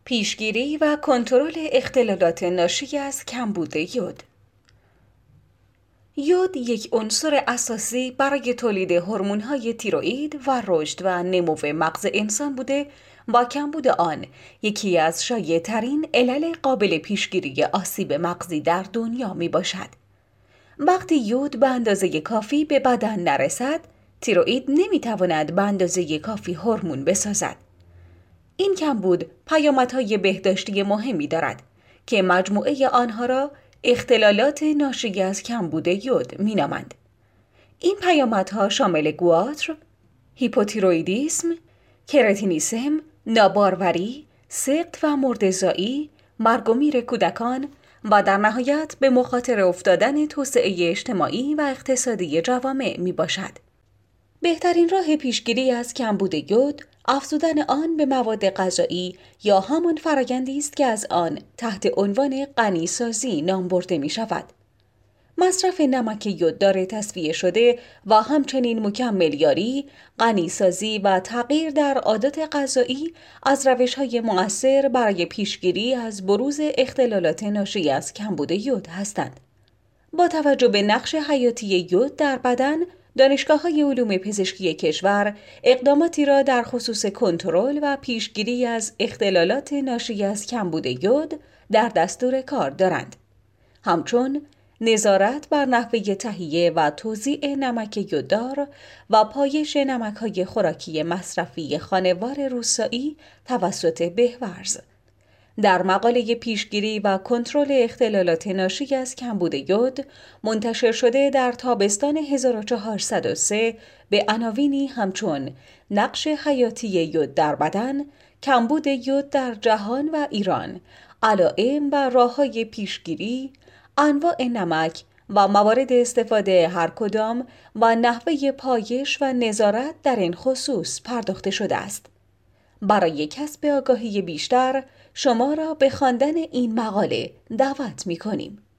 پیشگیری و کنترل اختلالات ناشی از کمبود یود. یود یک عنصر اساسی برای تولید هورمون‌های تیروئید و رشد و نمو مغز انسان بوده و کمبود آن یکی از شایع‌ترین علل قابل پیشگیری آسیب مغزی در دنیا می باشد. وقتی یود به اندازه کافی به بدن نرسد، تیروئید نمی‌تواند به اندازه کافی هورمون بسازد. این کمبود پیامدهای بهداشتی مهمی دارد که مجموعه آنها را اختلالات ناشی از کمبود یود می‌نامند. این پیامدها شامل گواتر، هیپوتیروئیدیسم، کراتینیسم، ناباروری، سقط و مرده، مرگ و میر کودکان و در نهایت به مخاطره افتادن توسعه اجتماعی و اقتصادی جوامع می باشد. بهترین راه پیشگیری از کمبود یود افزودن آن به مواد غذایی یا همان فرآیندی است که از آن تحت عنوان غنیسازی نام برده می شود. مصرف نمک یوددار تصفیه شده و همچنین مکملیاری، غنیسازی و تغییر در عادات غذایی از روش‌های مؤثر برای پیشگیری از بروز اختلالات ناشی از کمبود یود هستند. با توجه به نقش حیاتی یود در بدن، دانشگاه‌های علوم پزشکی کشور اقداماتی را در خصوص کنترل و پیشگیری از اختلالات ناشی از کمبود یود در دستور کار دارند. همچون نظارت بر نحوه تهیه و توزیع نمک یوددار و پایش نمک‌های خوراکی مصرفی خانوار روستایی توسط بهورز. در مقاله پیشگیری و کنترل اختلالات ناشی از کمبود یود منتشر شده در تابستان 1403 به عناوینی همچون نقش حیاتی یود در بدن، کمبود یود در جهان و ایران، علائم و راه‌های پیشگیری، انواع نمک و موارد استفاده هر کدام و نحوه پایش و نظارت در این خصوص پرداخته شده است. برای کسب آگاهی بیشتر شما را به خواندن این مقاله دعوت می‌کنیم.